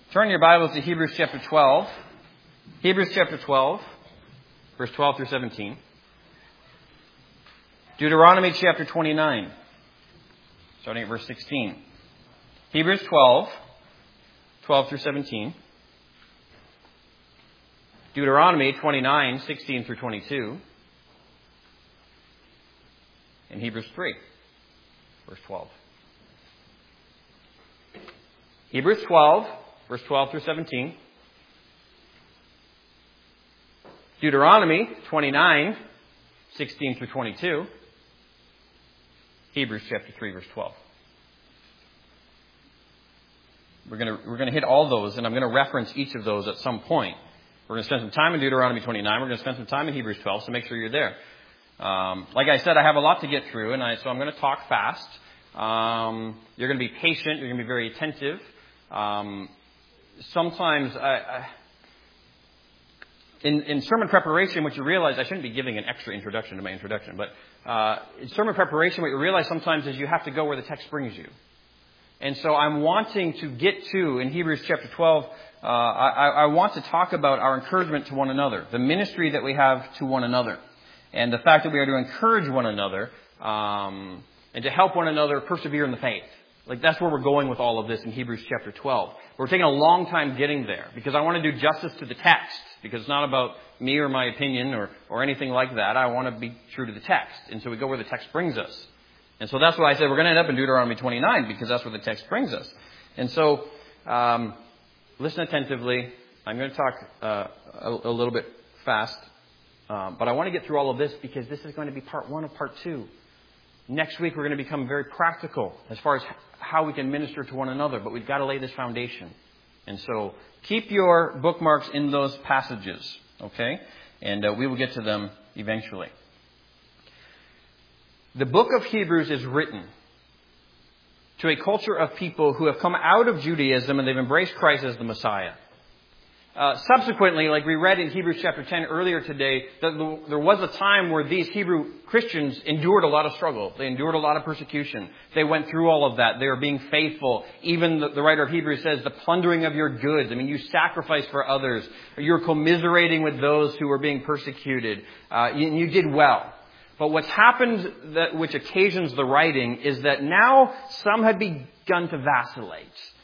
Turn your Bibles to Hebrews chapter 12. Hebrews chapter 12, verse 12 through 17. Deuteronomy chapter 29, starting at verse 16. Hebrews 12, 12 through 17. Deuteronomy 29, 16 through 22. And Hebrews 3, verse 12. Hebrews 12, verse 12 through 17. Deuteronomy 29, 16 through 22. Hebrews chapter 3, verse 12. We're going to hit all those, and I'm going to reference each of those at some point. We're going to spend some time in Deuteronomy 29. We're going to spend some time in Hebrews 12, so make sure you're there. Like I said, I have a lot to get through, so I'm going to talk fast. You're going to be patient. You're going to be very attentive. Sometimes in sermon preparation, what you realize, I shouldn't be giving an extra introduction to my introduction, but in sermon preparation, what you realize sometimes is you have to go where the text brings you. And so I'm wanting to get to, in Hebrews chapter 12, I want to talk about our encouragement to one another, the ministry that we have to one another, and the fact that we are to encourage one another and to help one another persevere in the faith. Like, that's where we're going with all of this in Hebrews chapter 12. We're taking a long time getting there because I want to do justice to the text, because it's not about me or my opinion or anything like that. I want to be true to the text. And so we go where the text brings us. And so that's why I said we're going to end up in Deuteronomy 29, because that's where the text brings us. And so listen attentively. I'm going to talk a little bit fast, but I want to get through all of this because this is going to be part one of part two. Next week, we're going to become very practical as far as how we can minister to one another, but we've got to lay this foundation. And so keep your bookmarks in those passages, okay? And we will get to them eventually. The book of Hebrews is written to a culture of people who have come out of Judaism and they've embraced Christ as the Messiah. Subsequently, like we read in Hebrews chapter 10 earlier today, that there was a time where these Hebrew Christians endured a lot of struggle. They endured a lot of persecution. They went through all of that. They were being faithful. Even the writer of Hebrews says the plundering of your goods. I mean, you sacrificed for others. You're commiserating with those who were being persecuted. You did well. But what's happened, which occasions the writing, is that now some had begun to vacillate.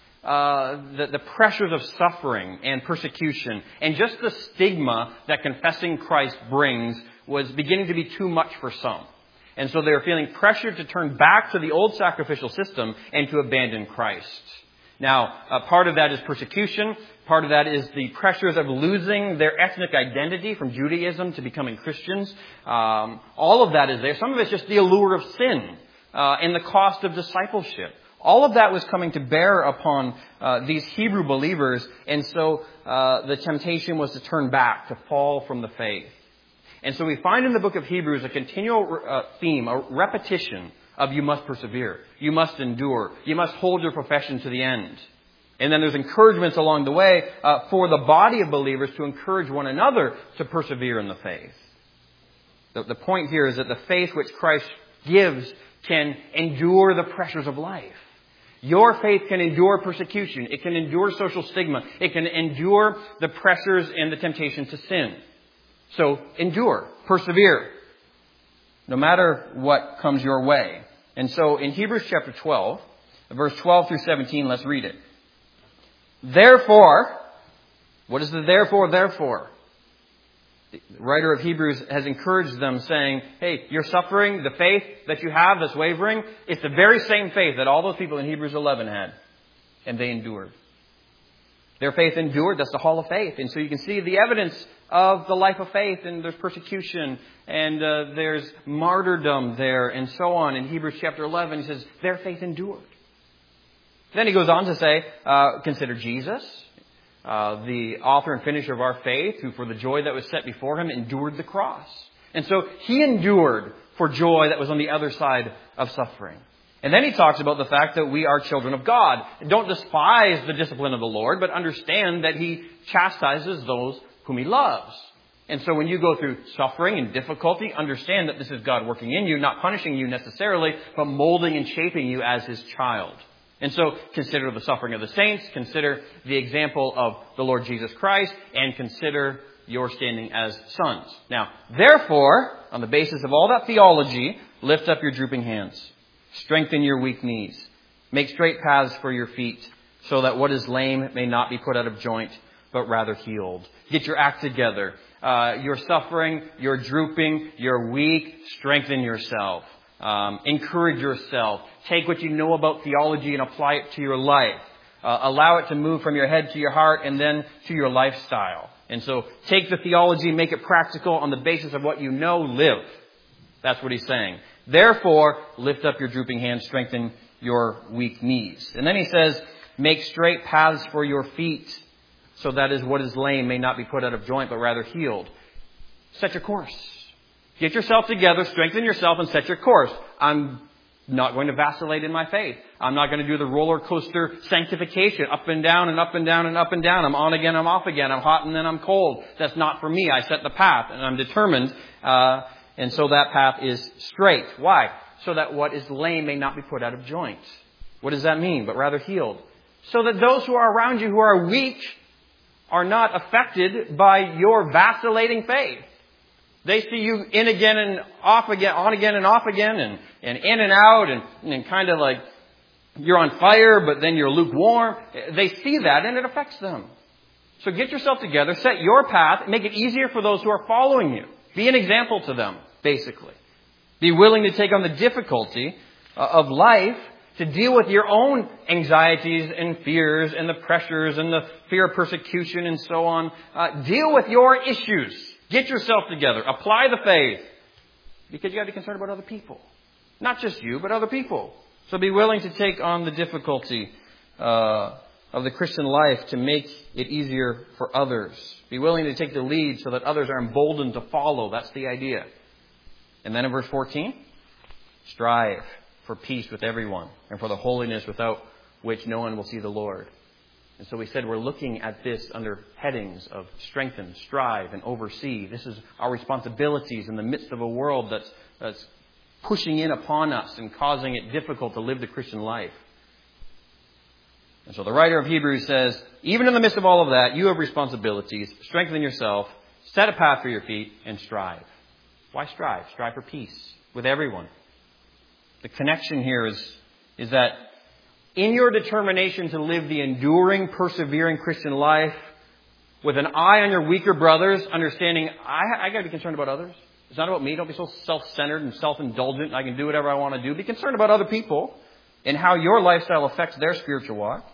The pressures of suffering and persecution and just the stigma that confessing Christ brings was beginning to be too much for some. And so they were feeling pressured to turn back to the old sacrificial system and to abandon Christ. Now, part of that is persecution. Part of that is the pressures of losing their ethnic identity from Judaism to becoming Christians. All of that is there. Some of it's just the allure of sin and the cost of discipleship. All of that was coming to bear upon these Hebrew believers, and so the temptation was to turn back, to fall from the faith. And so we find in the book of Hebrews a continual theme, a repetition of you must persevere, you must endure, you must hold your profession to the end. And then there's encouragements along the way for the body of believers to encourage one another to persevere in the faith. The point here is that the faith which Christ gives can endure the pressures of life. Your faith can endure persecution. It can endure social stigma. It can endure the pressures and the temptation to sin. So endure, persevere, no matter what comes your way. And so in Hebrews chapter 12, verse 12 through 17, let's read it. Therefore, what is the therefore? The writer of Hebrews has encouraged them saying, hey, your suffering, the faith that you have that's wavering, it's the very same faith that all those people in Hebrews 11 had. And they endured. Their faith endured. That's the hall of faith. And so you can see the evidence of the life of faith. And there's persecution. And there's martyrdom there. And so on. In Hebrews chapter 11, he says, their faith endured. Then he goes on to say, consider Jesus, the author and finisher of our faith, who for the joy that was set before him endured the cross. And so he endured for joy that was on the other side of suffering. And then he talks about the fact that we are children of God. Don't despise the discipline of the Lord, but understand that he chastises those whom he loves. And so when you go through suffering and difficulty, understand that this is God working in you, not punishing you necessarily, but molding and shaping you as his child. And so consider the suffering of the saints, consider the example of the Lord Jesus Christ, and consider your standing as sons. Now, therefore, on the basis of all that theology, lift up your drooping hands. Strengthen your weak knees. Make straight paths for your feet, so that what is lame may not be put out of joint, but rather healed. Get your act together. You're suffering, you're drooping, you're weak. Strengthen yourself. Encourage yourself. Take what you know about theology and apply it to your life. Allow it to move from your head to your heart and then to your lifestyle. And so take the theology, make it practical on the basis of what you know, live. That's what he's saying. Therefore, lift up your drooping hands, strengthen your weak knees. And then he says, make straight paths for your feet, so that is what is lame may not be put out of joint, but rather healed. Set your course. Get yourself together, strengthen yourself, and set your course. I'm not going to vacillate in my faith. I'm not going to do the roller coaster sanctification, up and down and up and down and up and down. I'm on again, I'm off again. I'm hot and then I'm cold. That's not for me. I set the path and I'm determined. And so that path is straight. Why? So that what is lame may not be put out of joint. What does that mean? But rather healed. So that those who are around you who are weak are not affected by your vacillating faith. They see you in again and off again, on again and off again, and in and out, and kind of like you're on fire, but then you're lukewarm. They see that, and it affects them. So get yourself together, set your path, make it easier for those who are following you. Be an example to them, basically. Be willing to take on the difficulty of life to deal with your own anxieties and fears and the pressures and the fear of persecution and so on. Deal with your issues. Get yourself together. Apply the faith. Because you got to be concerned about other people. Not just you, but other people. So be willing to take on the difficulty of the Christian life to make it easier for others. Be willing to take the lead so that others are emboldened to follow. That's the idea. And then in verse 14, strive for peace with everyone and for the holiness without which no one will see the Lord. And so we said we're looking at this under headings of strengthen, strive, and oversee. This is our responsibilities in the midst of a world that's pushing in upon us and causing it difficult to live the Christian life. And so the writer of Hebrews says, even in the midst of all of that, you have responsibilities. Strengthen yourself, set a path for your feet, and strive. Why strive? Strive for peace with everyone. The connection here is that in your determination to live the enduring, persevering Christian life with an eye on your weaker brothers, understanding I got to be concerned about others. It's not about me. Don't be so self-centered and self-indulgent. I can do whatever I want to do. Be concerned about other people and how your lifestyle affects their spiritual walk.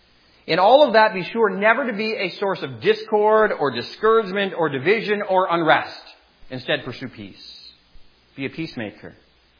In all of that, be sure never to be a source of discord or discouragement or division or unrest. Instead, pursue peace. Be a peacemaker.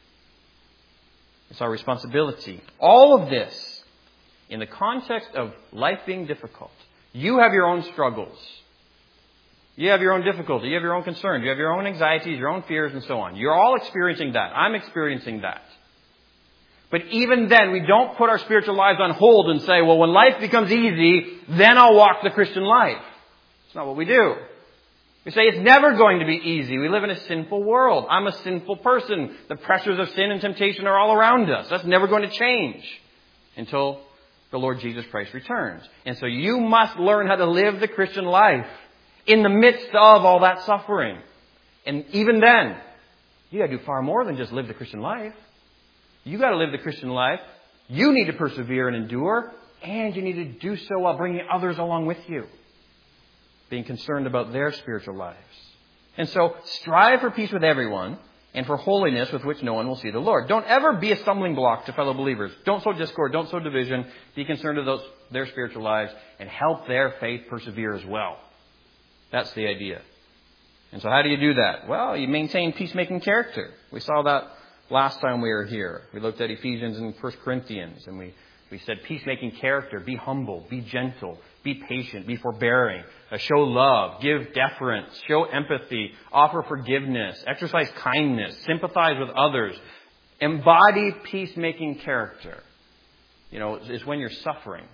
It's our responsibility. All of this in the context of life being difficult. You have your own struggles. You have your own difficulty. You have your own concerns. You have your own anxieties, your own fears, and so on. You're all experiencing that. I'm experiencing that. But even then, we don't put our spiritual lives on hold and say, well, when life becomes easy, then I'll walk the Christian life. It's not what we do. We say it's never going to be easy. We live in a sinful world. I'm a sinful person. The pressures of sin and temptation are all around us. That's never going to change until the Lord Jesus Christ returns. And so you must learn how to live the Christian life in the midst of all that suffering. And even then, you got to do far more than just live the Christian life. You got to live the Christian life. You need to persevere and endure. And you need to do so while bringing others along with you, being concerned about their spiritual lives. And so strive for peace with everyone and for holiness with which no one will see the Lord. Don't ever be a stumbling block to fellow believers. Don't sow discord. Don't sow division. Be concerned about their spiritual lives and help their faith persevere as well. That's the idea. And so how do you do that? Well, you maintain peacemaking character. We saw that last time we were here. We looked at Ephesians and 1 Corinthians, and we said peacemaking character. Be humble. Be gentle. Be patient. Be forbearing. Show love. Give deference. Show empathy. Offer forgiveness. Exercise kindness. Sympathize with others. Embody peacemaking character. You know, it's when you're suffering,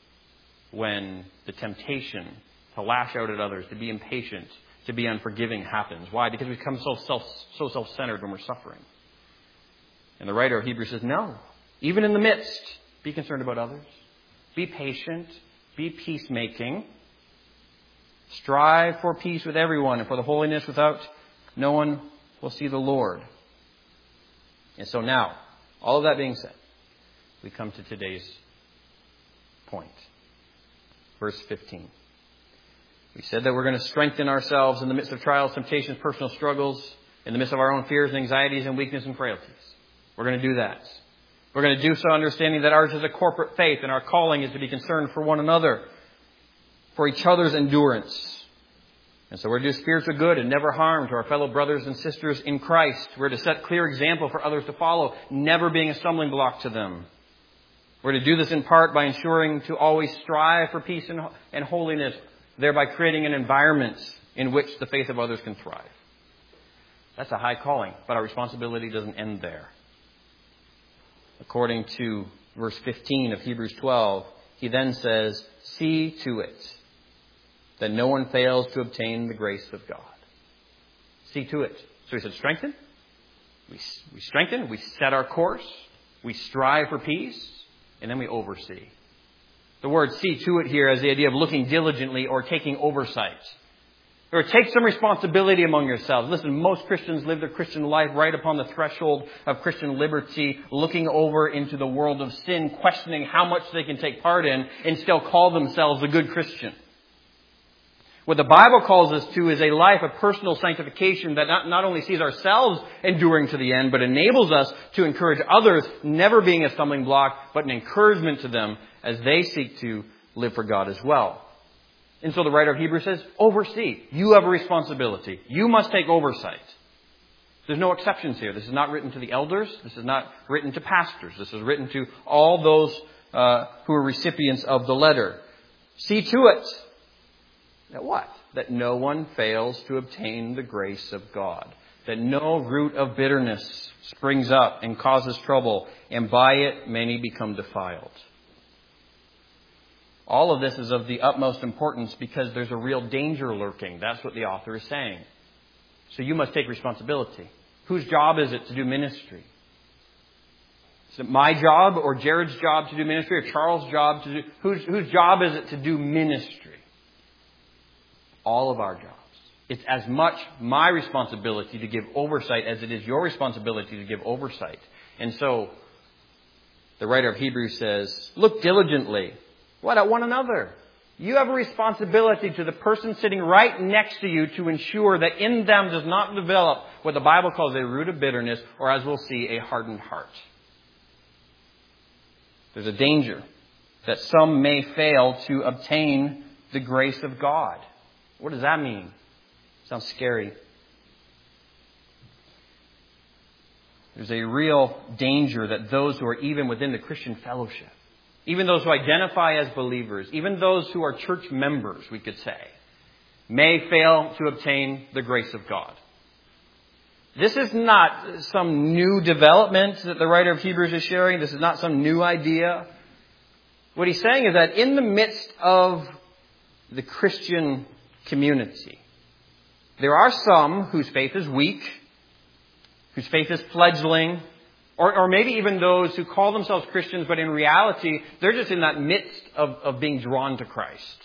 when the temptation to lash out at others, to be impatient, to be unforgiving happens. Why? Because we become so self-centered when we're suffering. And the writer of Hebrews says, no. Even in the midst, Be concerned about others. Be patient. Be peacemaking. Strive for peace with everyone and for the holiness without no one will see the Lord. And so now, all of that being said, we come to today's point. Verse 15. We said that we're going to strengthen ourselves in the midst of trials, temptations, personal struggles, in the midst of our own fears and anxieties and weakness and frailties. We're going to do that. We're going to do so understanding that ours is a corporate faith and our calling is to be concerned for one another, for each other's endurance. And so we're to do spiritual good and never harm to our fellow brothers and sisters in Christ. We're to set clear example for others to follow, never being a stumbling block to them. We're to do this in part by ensuring to always strive for peace and holiness, thereby creating an environment in which the faith of others can thrive. That's a high calling, but our responsibility doesn't end there. According to verse 15 of Hebrews 12, he then says, see to it that no one fails to obtain the grace of God. See to it. So he said, strengthen. We strengthen. We set our course. We strive for peace. And then we oversee. The word see to it here has the idea of looking diligently or taking oversight. Or take some responsibility among yourselves. Listen, most Christians live their Christian life right upon the threshold of Christian liberty, looking over into the world of sin, questioning how much they can take part in and still call themselves a good Christian. What the Bible calls us to is a life of personal sanctification that not only sees ourselves enduring to the end, but enables us to encourage others, never being a stumbling block, but an encouragement to them as they seek to live for God as well. And so the writer of Hebrews says, oversee. You have a responsibility. You must take oversight. There's no exceptions here. This is not written to the elders. This is not written to pastors. This is written to all those who are recipients of the letter. See to it. That what? That no one fails to obtain the grace of God. That no root of bitterness springs up and causes trouble, and by it many become defiled. All of this is of the utmost importance because there's a real danger lurking. That's what the author is saying. So you must take responsibility. Whose job is it to do ministry? Is it my job or Jared's job to do ministry or Charles' job to do... Whose job is it to do ministry? All of our jobs. It's as much my responsibility to give oversight as it is your responsibility to give oversight. And so, the writer of Hebrews says, look diligently. What? At one another. You have a responsibility to the person sitting right next to you to ensure that in them does not develop what the Bible calls a root of bitterness, or as we'll see, a hardened heart. There's a danger that some may fail to obtain the grace of God. What does that mean? Sounds scary. There's a real danger that those who are even within the Christian fellowship, even those who identify as believers, even those who are church members, we could say, may fail to obtain the grace of God. This is not some new development that the writer of Hebrews is sharing. This is not some new idea. What he's saying is that in the midst of the Christian community, there are some whose faith is weak, whose faith is fledgling, or maybe even those who call themselves Christians, but in reality, they're just in that midst of being drawn to Christ.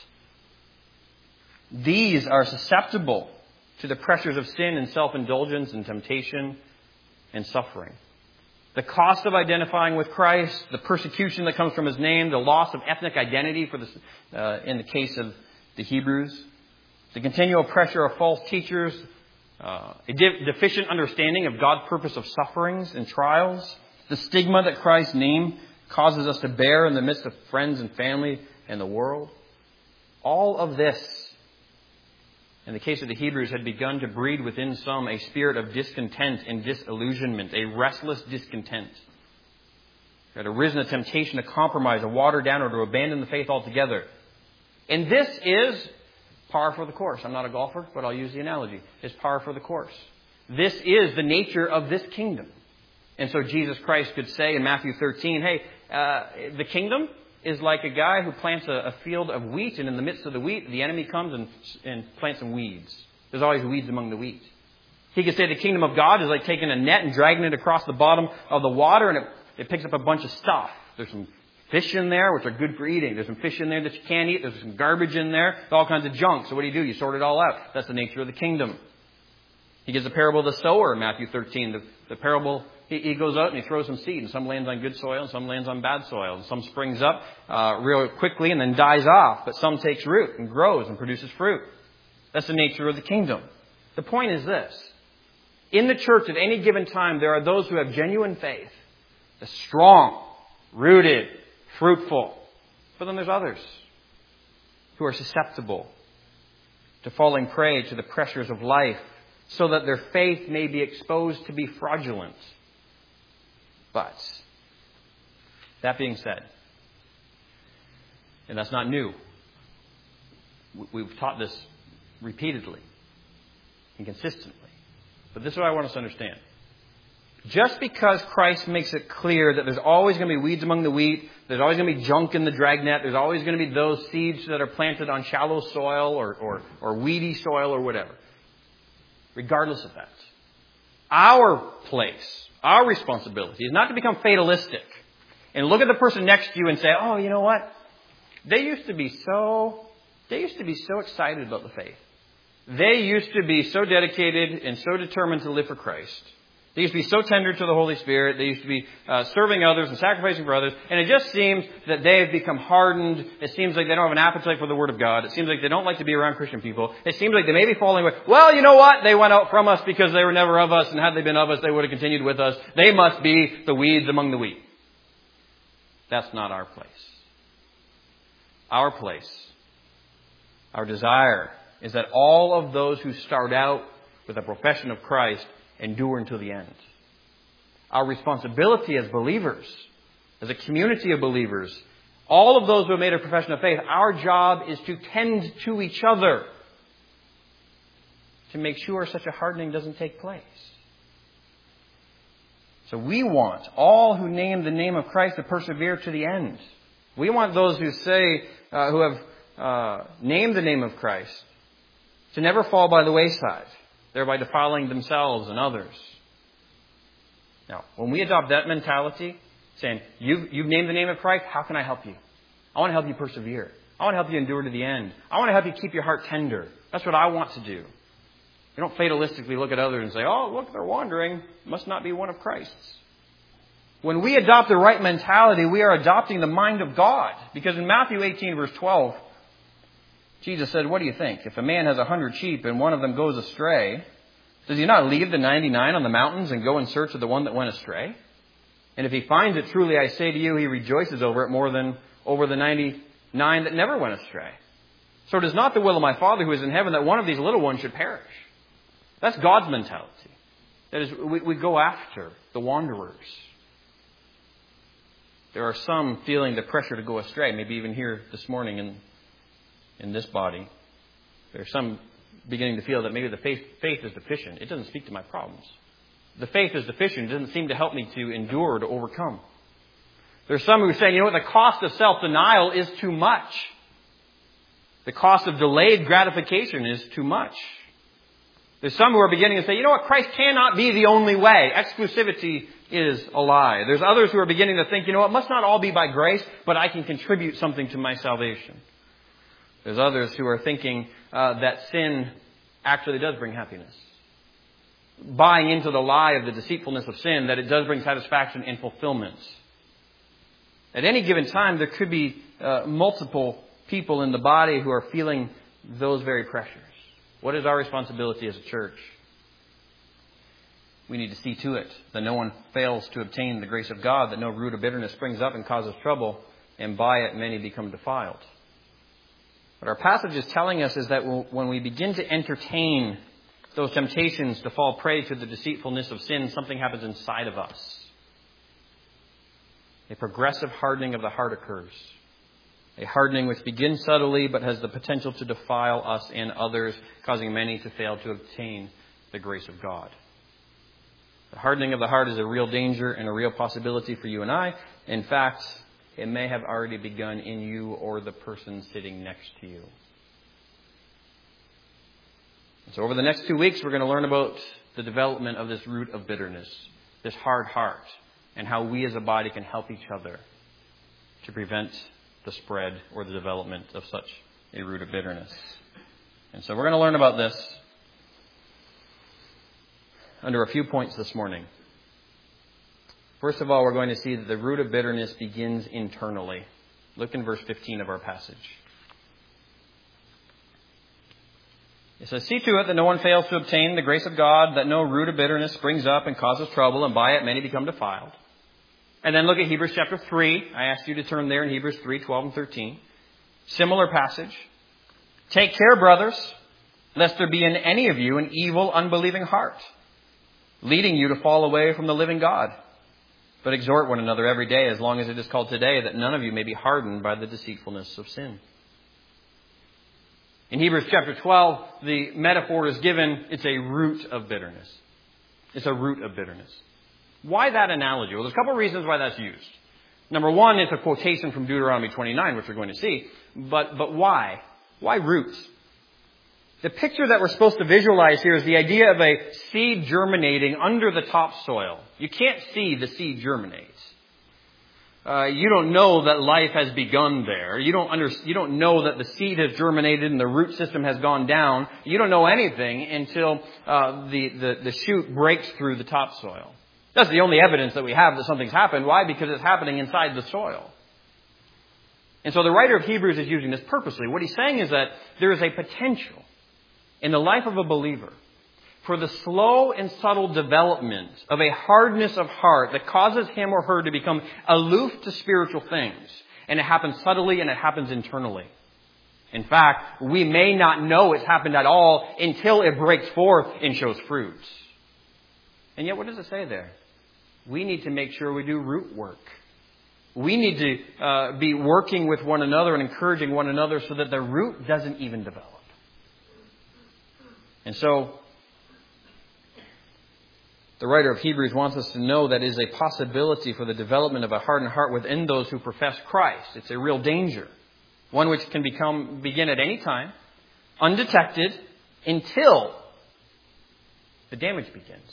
These are susceptible to the pressures of sin and self-indulgence and temptation and suffering. The cost of identifying with Christ, the persecution that comes from His name, the loss of ethnic identity in the case of the Hebrews, the continual pressure of false teachers, a deficient understanding of God's purpose of sufferings and trials, the stigma that Christ's name causes us to bear in the midst of friends and family and the world. All of this, in the case of the Hebrews, had begun to breed within some a spirit of discontent and disillusionment, a restless discontent. There had arisen a temptation to compromise, to water down, or to abandon the faith altogether. And this is par for the course. I'm not a golfer, but I'll use the analogy. It's par for the course. This is the nature of this kingdom. And so Jesus Christ could say in Matthew 13, hey, the kingdom is like a guy who plants a field of wheat, and in the midst of the wheat, the enemy comes and plants some weeds. There's always weeds among the wheat. He could say the kingdom of God is like taking a net and dragging it across the bottom of the water, and it picks up a bunch of stuff. There's some fish in there, which are good for eating. There's some fish in there that you can't eat. There's some garbage in there. There's all kinds of junk. So what do? You sort it all out. That's the nature of the kingdom. He gives the parable of the sower in Matthew 13. The parable, he goes out and he throws some seed, and some lands on good soil, and some lands on bad soil. And some springs up real quickly and then dies off. But some takes root and grows and produces fruit. That's the nature of the kingdom. The point is this. In the church at any given time, there are those who have genuine faith. They're strong, rooted, fruitful. But then there's others who are susceptible to falling prey to the pressures of life so that their faith may be exposed to be fraudulent. But, that being said, and that's not new, we've taught this repeatedly and consistently. But this is what I want us to understand. Just because Christ makes it clear that there's always going to be weeds among the wheat, there's always going to be junk in the dragnet, there's always going to be those seeds that are planted on shallow soil or weedy soil or whatever. Regardless of that, our place, our responsibility is not to become fatalistic and look at the person next to you and say, oh, you know what? They used to be so excited about the faith. They used to be so dedicated and so determined to live for Christ. They used to be so tender to the Holy Spirit. They used to be serving others and sacrificing for others. And it just seems that they have become hardened. It seems like they don't have an appetite for the Word of God. It seems like they don't like to be around Christian people. It seems like they may be falling away. Well, you know what? They went out from us because they were never of us. And had they been of us, they would have continued with us. They must be the weeds among the wheat. That's not our place. Our place, our desire, is that all of those who start out with a profession of Christ endure until the end. Our responsibility as believers, as a community of believers, all of those who have made a profession of faith, our job is to tend to each other to make sure such a hardening doesn't take place. So we want all who name the name of Christ to persevere to the end. We want those who say, who have named the name of Christ, to never fall by the wayside, thereby defiling themselves and others. Now, when we adopt that mentality, saying, you've named the name of Christ, how can I help you? I want to help you persevere. I want to help you endure to the end. I want to help you keep your heart tender. That's what I want to do. You don't fatalistically look at others and say, oh, look, they're wandering. Must not be one of Christ's. When we adopt the right mentality, we are adopting the mind of God. Because in Matthew 18, verse 12, Jesus said, what do you think? If a man has 100 sheep and one of them goes astray, does he not leave the 99 on the mountains and go in search of the one that went astray? And if he finds it, truly I say to you, he rejoices over it more than over the 99 that never went astray. So it is not the will of my Father who is in heaven that one of these little ones should perish. That's God's mentality. That is, we go after the wanderers. There are some feeling the pressure to go astray, maybe even here this morning in this body. There are some beginning to feel that maybe the faith is deficient. It doesn't speak to my problems. The faith is deficient. It doesn't seem to help me to endure, to overcome. There's some who are saying, you know what, the cost of self-denial is too much. The cost of delayed gratification is too much. There's some who are beginning to say, you know what, Christ cannot be the only way. Exclusivity is a lie. There's others who are beginning to think, you know what, it must not all be by grace, but I can contribute something to my salvation. There's others who are thinking that sin actually does bring happiness. Buying into the lie of the deceitfulness of sin, that it does bring satisfaction and fulfillment. At any given time, there could be multiple people in the body who are feeling those very pressures. What is our responsibility as a church? We need to see to it that no one fails to obtain the grace of God, that no root of bitterness springs up and causes trouble, and by it many become defiled. What our passage is telling us is that when we begin to entertain those temptations to fall prey to the deceitfulness of sin, something happens inside of us. A progressive hardening of the heart occurs. A hardening which begins subtly but has the potential to defile us and others, causing many to fail to obtain the grace of God. The hardening of the heart is a real danger and a real possibility for you and I. In fact, it may have already begun in you or the person sitting next to you. So over the next 2 weeks, we're going to learn about the development of this root of bitterness, this hard heart, and how we as a body can help each other to prevent the spread or the development of such a root of bitterness. And so we're going to learn about this under a few points this morning. First of all, we're going to see that the root of bitterness begins internally. Look in verse 15 of our passage. It says, "See to it that no one fails to obtain the grace of God, that no root of bitterness springs up and causes trouble, and by it many become defiled." And then look at Hebrews chapter 3. I asked you to turn there in Hebrews 3, 12 and 13. Similar passage. "Take care, brothers, lest there be in any of you an evil, unbelieving heart, leading you to fall away from the living God. But exhort one another every day, as long as it is called today, that none of you may be hardened by the deceitfulness of sin." In Hebrews chapter 12, the metaphor is given, it's a root of bitterness. It's a root of bitterness. Why that analogy? Well, there's a couple of reasons why that's used. Number one, it's a quotation from Deuteronomy 29, which we're going to see. But why? Why roots? The picture that we're supposed to visualize here is the idea of a seed germinating under the topsoil. You can't see the seed germinate. You don't know that life has begun there. You don't know that the seed has germinated and the root system has gone down. You don't know anything until the shoot breaks through the topsoil. That's the only evidence that we have that something's happened. Why? Because it's happening inside the soil. And so the writer of Hebrews is using this purposely. What he's saying is that there is a potential in the life of a believer for the slow and subtle development of a hardness of heart that causes him or her to become aloof to spiritual things. And it happens subtly and it happens internally. In fact, we may not know it's happened at all until it breaks forth and shows fruit. And yet, what does it say there? We need to make sure we do root work. We need to be working with one another and encouraging one another so that the root doesn't even develop. And so, the writer of Hebrews wants us to know that is a possibility for the development of a hardened heart within those who profess Christ. It's a real danger. One which can begin at any time, undetected, until the damage begins.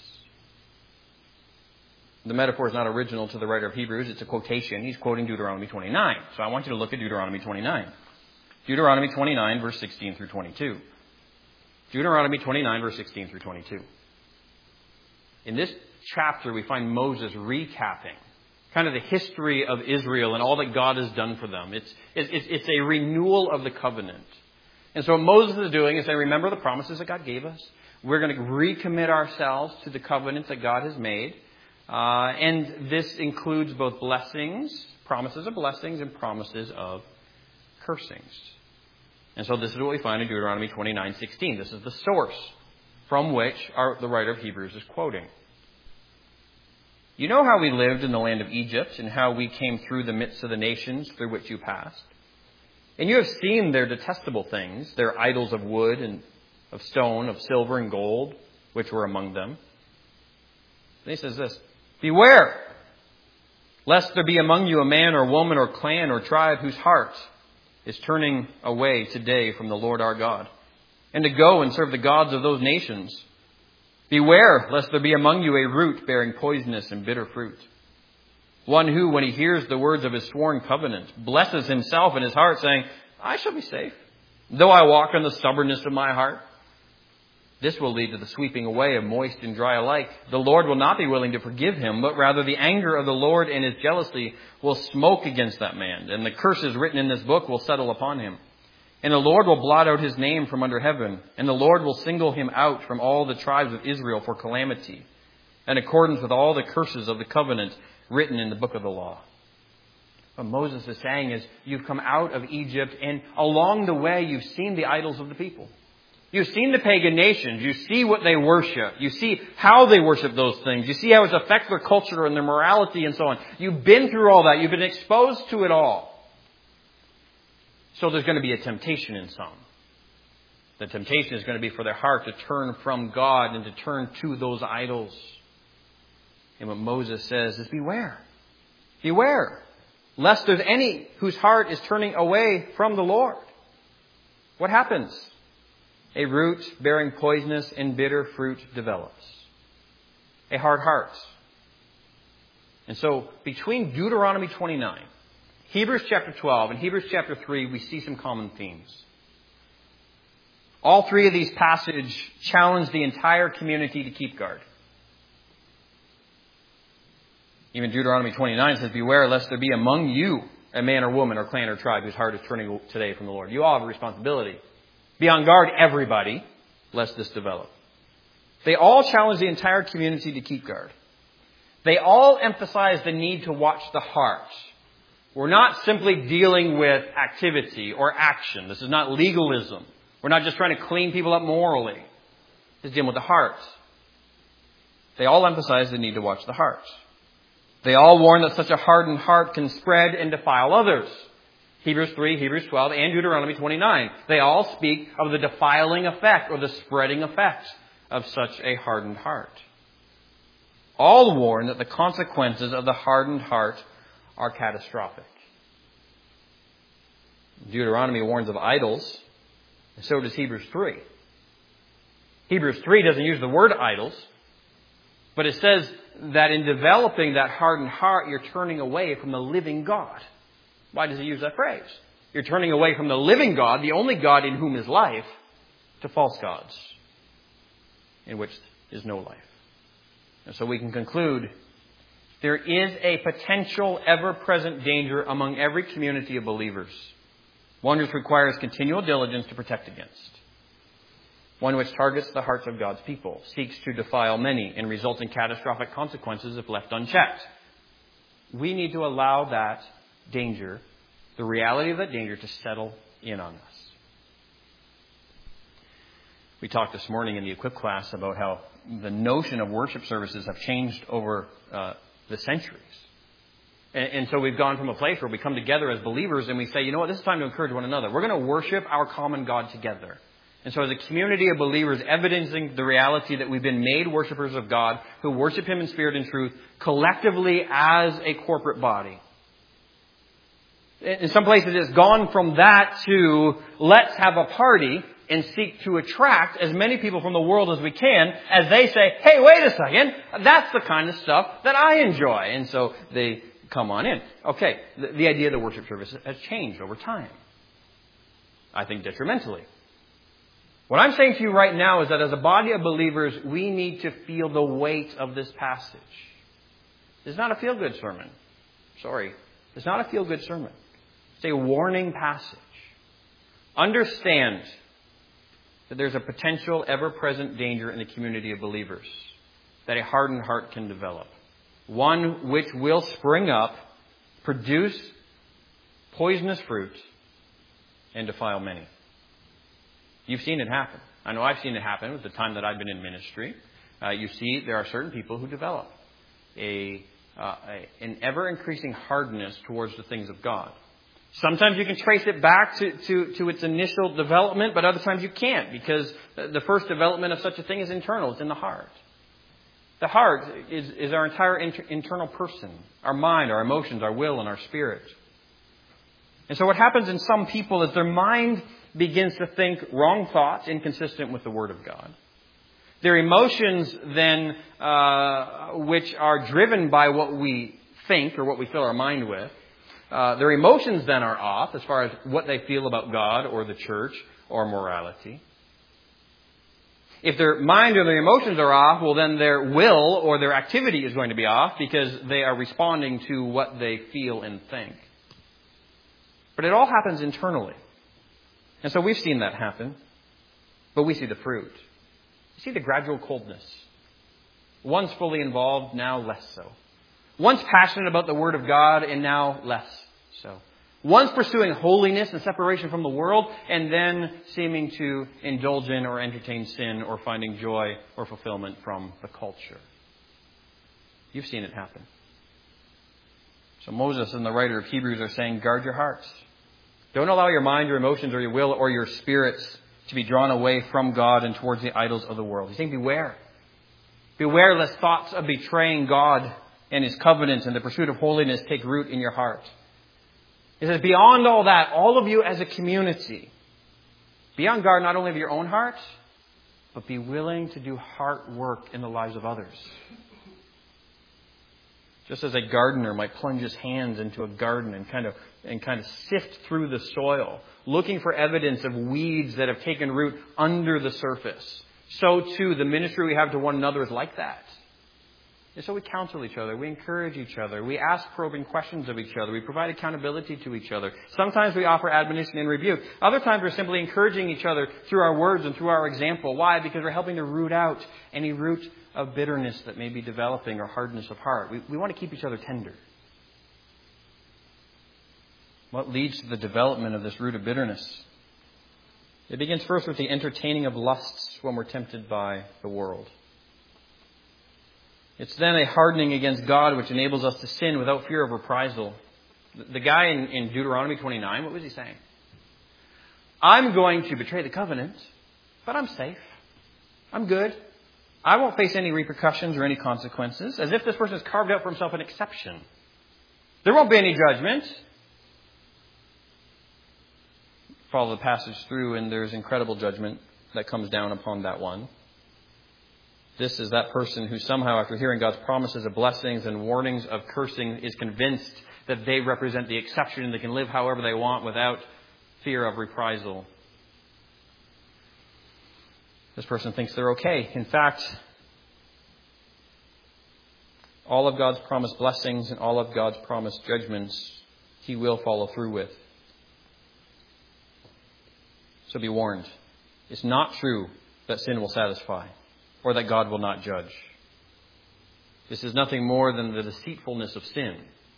The metaphor is not original to the writer of Hebrews. It's a quotation. He's quoting Deuteronomy 29. So I want you to look at Deuteronomy 29. Deuteronomy 29, verse 16 through 22. Deuteronomy 29, verse 16 through 22. In this chapter, we find Moses recapping kind of the history of Israel and all that God has done for them. It's a renewal of the covenant. And so what Moses is doing is saying, remember the promises that God gave us. We're going to recommit ourselves to the covenant that God has made. And this includes both blessings, promises of blessings, and promises of cursings. And so this is what we find in Deuteronomy 29:16. This is the source from which the writer of Hebrews is quoting. "You know how we lived in the land of Egypt, and how we came through the midst of the nations through which you passed. And you have seen their detestable things, their idols of wood and of stone, of silver and gold, which were among them." Then he says this, "Beware, lest there be among you a man or woman or clan or tribe whose heart is turning away today from the Lord our God, and to go and serve the gods of those nations. Beware, lest there be among you a root bearing poisonous and bitter fruit. One who, when he hears the words of his sworn covenant, blesses himself in his heart, saying, I shall be safe, though I walk in the stubbornness of my heart. This will lead to the sweeping away of moist and dry alike. The Lord will not be willing to forgive him, but rather the anger of the Lord and his jealousy will smoke against that man, and the curses written in this book will settle upon him. And the Lord will blot out his name from under heaven, and the Lord will single him out from all the tribes of Israel for calamity, in accordance with all the curses of the covenant written in the book of the law." What Moses is saying is, you've come out of Egypt, and along the way you've seen the idols of the people. You've seen the pagan nations. You see what they worship. You see how they worship those things. You see how it affects their culture and their morality and so on. You've been through all that. You've been exposed to it all. So there's going to be a temptation in some. The temptation is going to be for their heart to turn from God and to turn to those idols. And what Moses says is, beware. Beware, lest there's any whose heart is turning away from the Lord. What happens? A root bearing poisonous and bitter fruit develops. A hard heart. And so between Deuteronomy 29 Hebrews chapter 12 and Hebrews chapter 3, we see some common themes. All three of these passages challenge the entire community to keep guard. Even Deuteronomy 29 says, beware lest there be among you a man or woman or clan or tribe whose heart is turning today from the Lord. You all have a responsibility. Be on guard, everybody, lest this develop. They all challenge the entire community to keep guard. They all emphasize the need to watch the heart. We're not simply dealing with activity or action. This is not legalism. We're not just trying to clean people up morally. It's dealing with the heart. They all emphasize the need to watch the heart. They all warn that such a hardened heart can spread and defile others. Hebrews 3, Hebrews 12, and Deuteronomy 29. They all speak of the defiling effect or the spreading effect of such a hardened heart. All warn that the consequences of the hardened heart are catastrophic. Deuteronomy warns of idols, and so does Hebrews 3. Hebrews 3 doesn't use the word idols, but it says that in developing that hardened heart, you're turning away from the living God. Why does he use that phrase? You're turning away from the living God, the only God in whom is life, to false gods, in which is no life. And so we can conclude there is a potential ever-present danger among every community of believers. One which requires continual diligence to protect against. One which targets the hearts of God's people, seeks to defile many, and results in catastrophic consequences if left unchecked. We need to allow that danger, the reality of that danger, to settle in on us. We talked this morning in the Equip class about how the notion of worship services have changed over the centuries. And so we've gone from a place where we come together as believers and we say, you know what, this is time to encourage one another. We're going to worship our common God together. And so as a community of believers, evidencing the reality that we've been made worshipers of God who worship Him in spirit and truth, collectively as a corporate body. In some places it's gone from that to let's have a party and seek to attract as many people from the world as we can as they say, hey, wait a second, that's the kind of stuff that I enjoy. And so they come on in. Okay, the idea of the worship service has changed over time. I think detrimentally. What I'm saying to you right now is that as a body of believers, we need to feel the weight of this passage. It's not a feel-good sermon. Sorry. It's not a feel-good sermon. It's a warning passage. Understand that there's a potential ever-present danger in the community of believers that a hardened heart can develop. One which will spring up, produce poisonous fruit, and defile many. You've seen it happen. I know I've seen it happen with the time that I've been in ministry. You see there are certain people who develop an ever-increasing hardness towards the things of God. Sometimes you can trace it back to its initial development, but other times you can't, because the first development of such a thing is internal. It's in the heart. The heart is our entire internal person, our mind, our emotions, our will, and our spirit. And so what happens in some people is their mind begins to think wrong thoughts inconsistent with the Word of God. Their emotions then, which are driven by what we think or what we fill our mind with, their emotions then are off as far as what they feel about God or the church or morality. If their mind or their emotions are off, well then their will or their activity is going to be off because they are responding to what they feel and think. But it all happens internally. And so we've seen that happen. But we see the fruit. You see the gradual coldness. Once fully involved, now less so. Once passionate about the Word of God, and now less so. Once pursuing holiness and separation from the world, and then seeming to indulge in or entertain sin or finding joy or fulfillment from the culture. You've seen it happen. So Moses and the writer of Hebrews are saying, guard your hearts. Don't allow your mind, your emotions, or your will, or your spirits to be drawn away from God and towards the idols of the world. He's saying, beware. Beware lest thoughts of betraying God and His covenants and the pursuit of holiness take root in your heart. He says, beyond all that, all of you as a community, be on guard not only of your own heart, but be willing to do heart work in the lives of others. Just as a gardener might plunge his hands into a garden and kind of sift through the soil, looking for evidence of weeds that have taken root under the surface, so too the ministry we have to one another is like that. And so we counsel each other, we encourage each other, we ask probing questions of each other, we provide accountability to each other. Sometimes we offer admonition and rebuke. Other times we're simply encouraging each other through our words and through our example. Why? Because we're helping to root out any root of bitterness that may be developing or hardness of heart. We want to keep each other tender. What leads to the development of this root of bitterness? It begins first with the entertaining of lusts when we're tempted by the world. It's then a hardening against God which enables us to sin without fear of reprisal. The guy in Deuteronomy 29, what was he saying? I'm going to betray the covenant, but I'm safe. I'm good. I won't face any repercussions or any consequences, as if this person has carved out for himself an exception. There won't be any judgment. Follow the passage through and there's incredible judgment that comes down upon that one. This is that person who somehow, after hearing God's promises of blessings and warnings of cursing, is convinced that they represent the exception and they can live however they want without fear of reprisal. This person thinks they're okay. In fact, all of God's promised blessings and all of God's promised judgments, He will follow through with. So be warned. It's not true that sin will satisfy, or that God will not judge. This is nothing more than the deceitfulness of sin.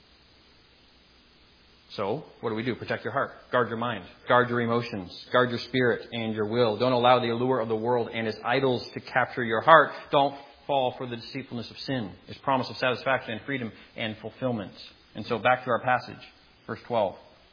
So, what do? Protect your heart. Guard your mind. Guard your emotions. Guard your spirit and your will. Don't allow the allure of the world and its idols to capture your heart. Don't fall for the deceitfulness of sin. Its promise of satisfaction and freedom and fulfillment. And so back to our passage, verse 12.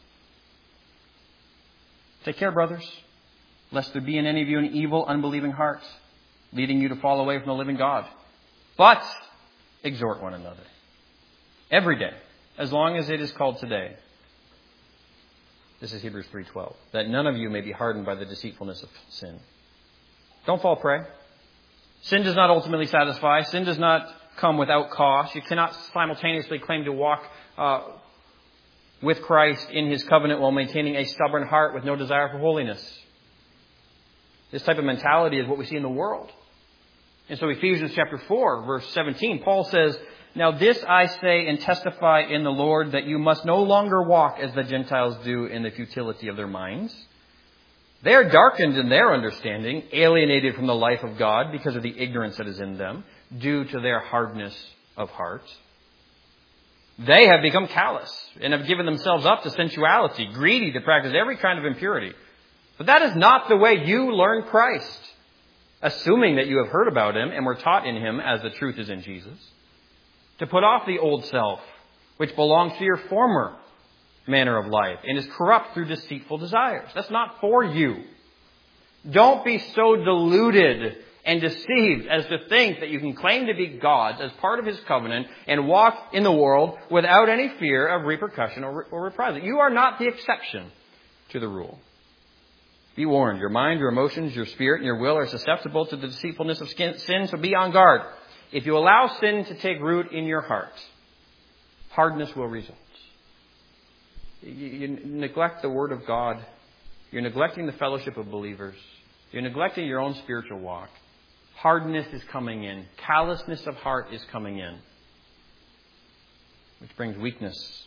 Take care, brothers, lest there be in any of you an evil, unbelieving heart, leading you to fall away from the living God. But exhort one another every day, as long as it is called today. This is Hebrews 3:12. That none of you may be hardened by the deceitfulness of sin. Don't fall prey. Sin does not ultimately satisfy. Sin does not come without cost. You cannot simultaneously claim to walk with Christ in His covenant while maintaining a stubborn heart with no desire for holiness. This type of mentality is what we see in the world. And so Ephesians chapter 4, verse 17, Paul says, "Now this I say and testify in the Lord, that you must no longer walk as the Gentiles do in the futility of their minds. They are darkened in their understanding, alienated from the life of God because of the ignorance that is in them, due to their hardness of heart. They have become callous and have given themselves up to sensuality, greedy to practice every kind of impurity. But that is not the way you learn Christ, assuming that you have heard about Him and were taught in Him as the truth is in Jesus, to put off the old self, which belongs to your former manner of life and is corrupt through deceitful desires." That's not for you. Don't be so deluded and deceived as to think that you can claim to be God's as part of His covenant and walk in the world without any fear of repercussion or reprisal. You are not the exception to the rule. Be warned. Your mind, your emotions, your spirit, and your will are susceptible to the deceitfulness of sin, so be on guard. If you allow sin to take root in your heart, hardness will result. You neglect the Word of God. You're neglecting the fellowship of believers. You're neglecting your own spiritual walk. Hardness is coming in. Callousness of heart is coming in, which brings weakness.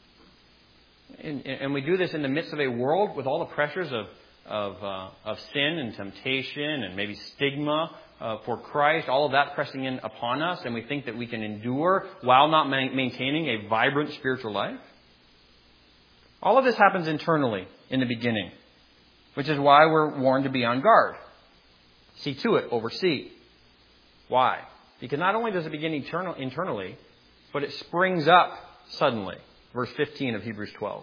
And we do this in the midst of a world with all the pressures of sin and temptation and maybe stigma for Christ, all of that pressing in upon us, and we think that we can endure while not maintaining a vibrant spiritual life. All of this happens internally in the beginning, which is why we're warned to be on guard. See to it, oversee. Why? Because not only does it begin internally, but it springs up suddenly. Verse 15 of Hebrews 12.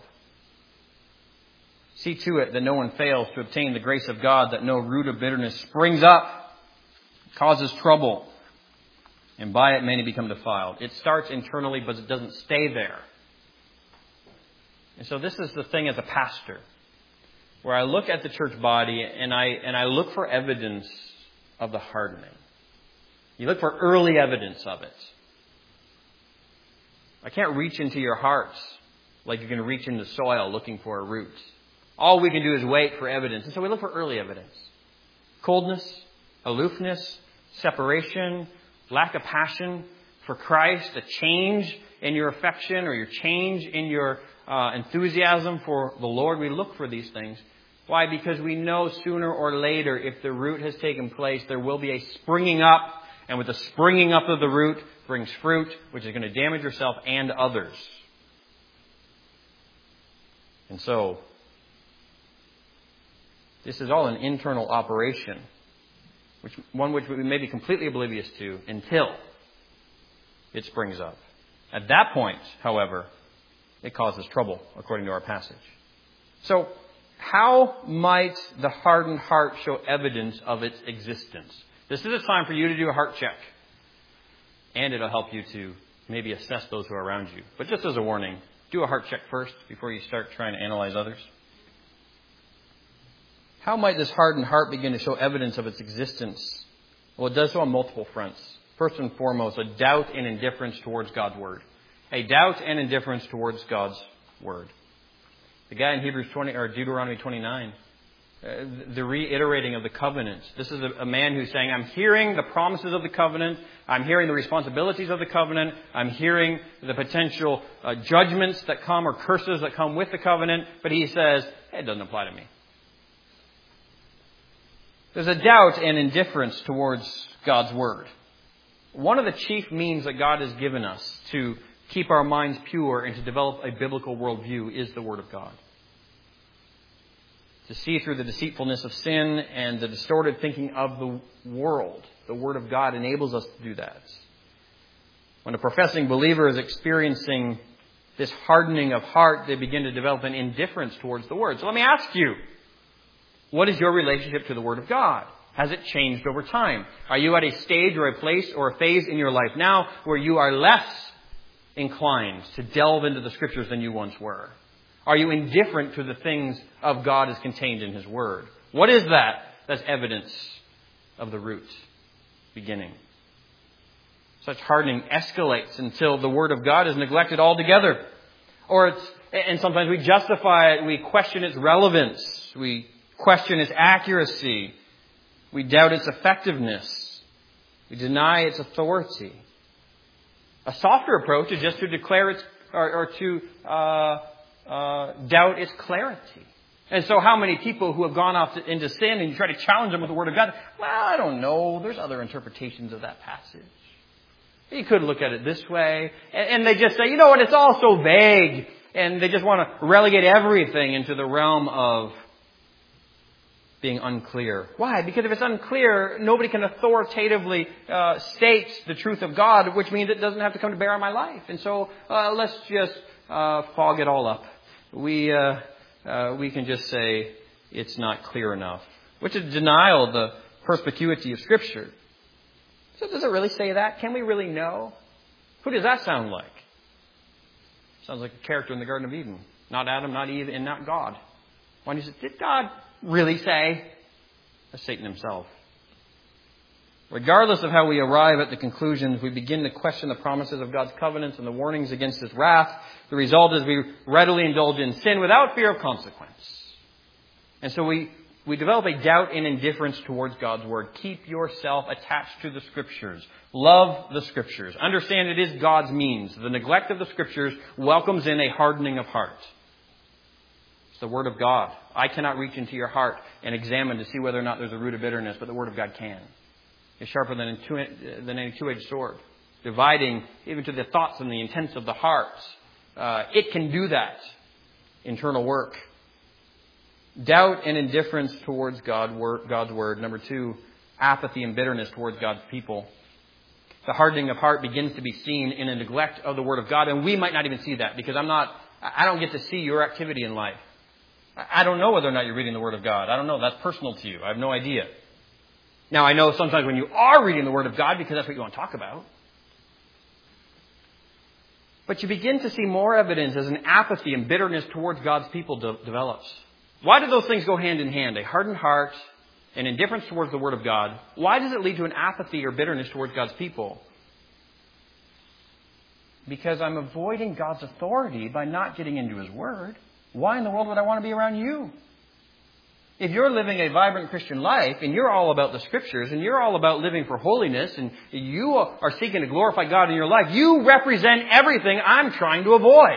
See to it that no one fails to obtain the grace of God, that no root of bitterness springs up, causes trouble, and by it many become defiled. It starts internally, but it doesn't stay there. And so this is the thing as a pastor, where I look at the church body and I look for evidence of the hardening. You look for early evidence of it. I can't reach into your hearts like you can reach into soil looking for a root. All we can do is wait for evidence. And so we look for early evidence. Coldness, aloofness, separation, lack of passion for Christ, a change in your affection or your change in your enthusiasm for the Lord. We look for these things. Why? Because we know sooner or later, if the root has taken place, there will be a springing up. And with the springing up of the root brings fruit, which is going to damage yourself and others. And so, this is all an internal operation, which we may be completely oblivious to until it springs up. At that point, however, it causes trouble, according to our passage. So, how might the hardened heart show evidence of its existence? This is a time for you to do a heart check. And it'll help you to maybe assess those who are around you. But just as a warning, do a heart check first before you start trying to analyze others. How might this hardened heart begin to show evidence of its existence? Well, it does so on multiple fronts. First and foremost, a doubt and indifference towards God's Word. A doubt and indifference towards God's Word. The guy in Deuteronomy 29, the reiterating of the covenant. This is a man who's saying, I'm hearing the promises of the covenant. I'm hearing the responsibilities of the covenant. I'm hearing the potential judgments that come or curses that come with the covenant. But he says, it doesn't apply to me. There's a doubt and indifference towards God's Word. One of the chief means that God has given us to keep our minds pure and to develop a biblical worldview is the Word of God. To see through the deceitfulness of sin and the distorted thinking of the world, the Word of God enables us to do that. When a professing believer is experiencing this hardening of heart, they begin to develop an indifference towards the Word. So let me ask you, what is your relationship to the Word of God? Has it changed over time? Are you at a stage or a place or a phase in your life now where you are less inclined to delve into the Scriptures than you once were? Are you indifferent to the things of God as contained in His Word? What is that? That's evidence of the root beginning. Such hardening escalates until the Word of God is neglected altogether. And sometimes we justify it, we question its relevance, we question its accuracy, we doubt its effectiveness, we deny its authority. A softer approach is just to declare its, or to doubt its clarity. And so how many people who have gone off into sin and you try to challenge them with the Word of God, well, I don't know, there's other interpretations of that passage. You could look at it this way. And they just say, you know what, it's all so vague. And they just want to relegate everything into the realm of being unclear. Why? Because if it's unclear, nobody can authoritatively state the truth of God, which means it doesn't have to come to bear on my life. And so let's just fog it all up. We can just say it's not clear enough, which is denial of the perspicuity of Scripture. So does it really say that? Can we really know? Who does that sound like? Sounds like a character in the Garden of Eden. Not Adam, not Eve, and not God. When you say, did God really say? That's Satan himself. Regardless of how we arrive at the conclusions, we begin to question the promises of God's covenants and the warnings against His wrath. The result is we readily indulge in sin without fear of consequence. And so we develop a doubt and indifference towards God's Word. Keep yourself attached to the Scriptures. Love the Scriptures. Understand it is God's means. The neglect of the Scriptures welcomes in a hardening of heart. It's the Word of God. I cannot reach into your heart and examine to see whether or not there's a root of bitterness, but the Word of God can. It's sharper than a two-edged sword, dividing even to the thoughts and the intents of the heart. It can do that. Internal work. Doubt and indifference towards God's Word. Number 2, apathy and bitterness towards God's people. The hardening of heart begins to be seen in a neglect of the Word of God, and we might not even see that because I don't get to see your activity in life. I don't know whether or not you're reading the Word of God. I don't know. That's personal to you. I have no idea. Now, I know sometimes when you are reading the Word of God because that's what you want to talk about. But you begin to see more evidence as an apathy and bitterness towards God's people develops. Why do those things go hand in hand? A hardened heart and indifference towards the Word of God. Why does it lead to an apathy or bitterness towards God's people? Because I'm avoiding God's authority by not getting into His Word. Why in the world would I want to be around you? If you're living a vibrant Christian life and you're all about the Scriptures and you're all about living for holiness and you are seeking to glorify God in your life, you represent everything I'm trying to avoid.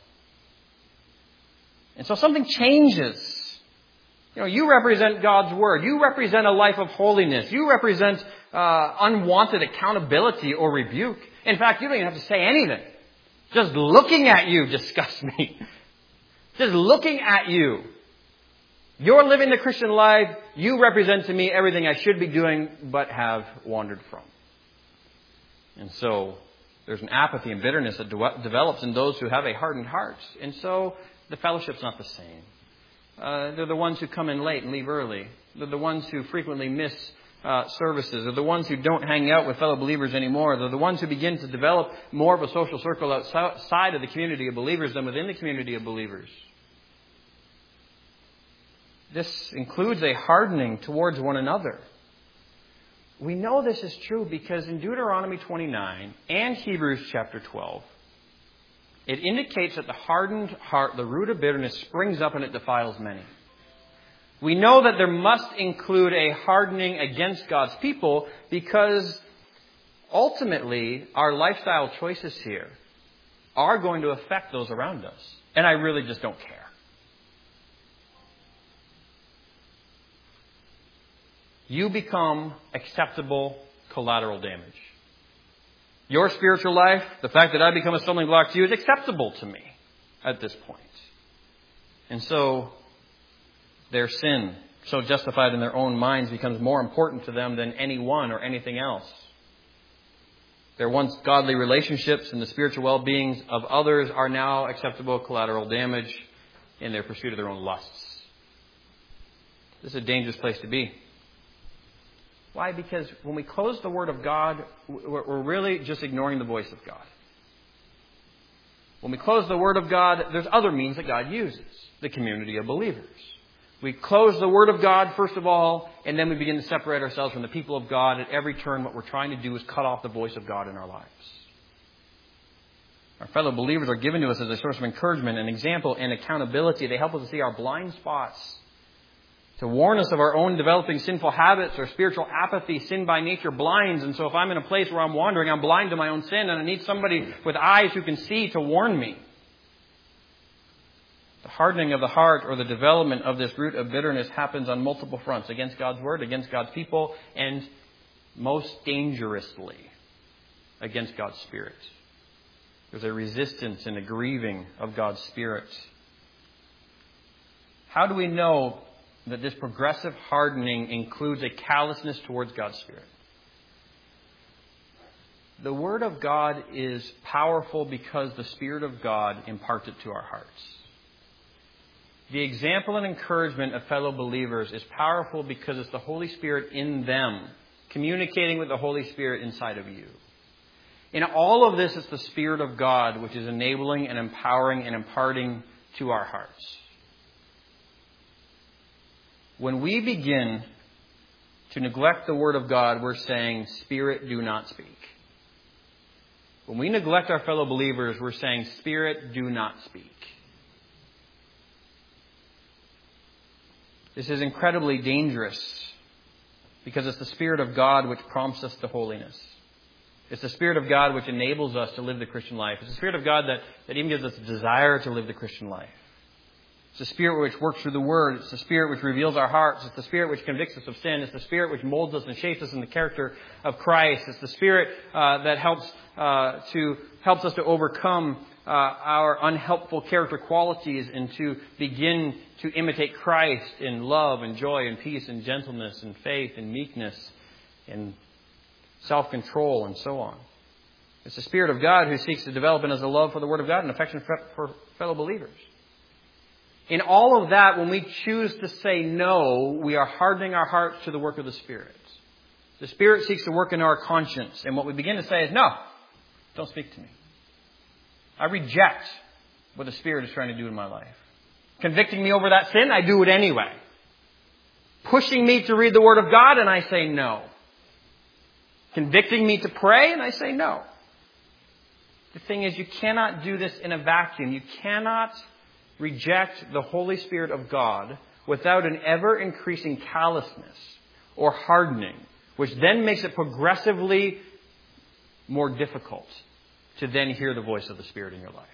And so something changes. You represent God's Word. You represent a life of holiness. You represent unwanted accountability or rebuke. In fact, you don't even have to say anything. Just looking at you disgusts me. Just looking at you. You're living the Christian life. You represent to me everything I should be doing but have wandered from. And so there's an apathy and bitterness that develops in those who have a hardened heart. And so the fellowship's not the same. They're the ones who come in late and leave early. They're the ones who frequently miss services. They're the ones who don't hang out with fellow believers anymore. They're the ones who begin to develop more of a social circle outside of the community of believers than within the community of believers. This includes a hardening towards one another. We know this is true because in Deuteronomy 29 and Hebrews chapter 12, it indicates that the hardened heart, the root of bitterness, springs up and it defiles many. We know that there must include a hardening against God's people because ultimately our lifestyle choices here are going to affect those around us. And I really just don't care. You become acceptable collateral damage. Your spiritual life, the fact that I become a stumbling block to you, is acceptable to me at this point. And so their sin, so justified in their own minds, becomes more important to them than anyone or anything else. Their once godly relationships and the spiritual well-beings of others are now acceptable collateral damage in their pursuit of their own lusts. This is a dangerous place to be. Why? Because when we close the Word of God, we're really just ignoring the voice of God. When we close the Word of God, there's other means that God uses. The community of believers. We close the Word of God, first of all, and then we begin to separate ourselves from the people of God. At every turn, what we're trying to do is cut off the voice of God in our lives. Our fellow believers are given to us as a source of encouragement, an example, and accountability. They help us to see our blind spots, to warn us of our own developing sinful habits or spiritual apathy. Sin by nature blinds. And so if I'm in a place where I'm wandering, I'm blind to my own sin, and I need somebody with eyes who can see to warn me. The hardening of the heart or the development of this root of bitterness happens on multiple fronts. Against God's Word, against God's people, and most dangerously, against God's Spirit. There's a resistance and a grieving of God's Spirit. How do we know that this progressive hardening includes a callousness towards God's Spirit? The Word of God is powerful because the Spirit of God imparts it to our hearts. The example and encouragement of fellow believers is powerful because it's the Holy Spirit in them, communicating with the Holy Spirit inside of you. In all of this, it's the Spirit of God which is enabling and empowering and imparting to our hearts. When we begin to neglect the Word of God, we're saying, Spirit, do not speak. When we neglect our fellow believers, we're saying, Spirit, do not speak. This is incredibly dangerous because it's the Spirit of God which prompts us to holiness. It's the Spirit of God which enables us to live the Christian life. It's the Spirit of God that even gives us a desire to live the Christian life. It's the Spirit which works through the Word. It's the Spirit which reveals our hearts. It's the Spirit which convicts us of sin. It's the Spirit which molds us and shapes us in the character of Christ. It's the Spirit that helps us to overcome our unhelpful character qualities and to begin to imitate Christ in love and joy and peace and gentleness and faith and meekness and self-control and so on. It's the Spirit of God who seeks to develop in us a love for the Word of God and affection for fellow believers. In all of that, when we choose to say no, we are hardening our hearts to the work of the Spirit. The Spirit seeks to work in our conscience. And what we begin to say is, no, don't speak to me. I reject what the Spirit is trying to do in my life. Convicting me over that sin, I do it anyway. Pushing me to read the Word of God, and I say no. Convicting me to pray, and I say no. the thing is, you cannot do this in a vacuum. You cannot reject the Holy Spirit of God without an ever-increasing callousness or hardening, which then makes it progressively more difficult to then hear the voice of the Spirit in your life.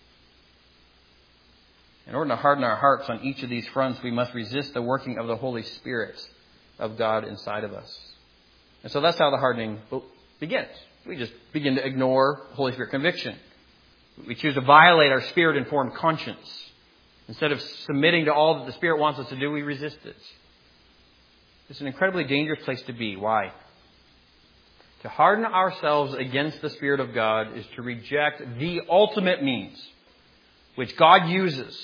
In order to harden our hearts on each of these fronts, we must resist the working of the Holy Spirit of God inside of us. And so that's how the hardening begins. We just begin to ignore Holy Spirit conviction. We choose to violate our Spirit-informed conscience. Instead of submitting to all that the Spirit wants us to do, we resist it. It's an incredibly dangerous place to be. Why? To harden ourselves against the Spirit of God is to reject the ultimate means which God uses.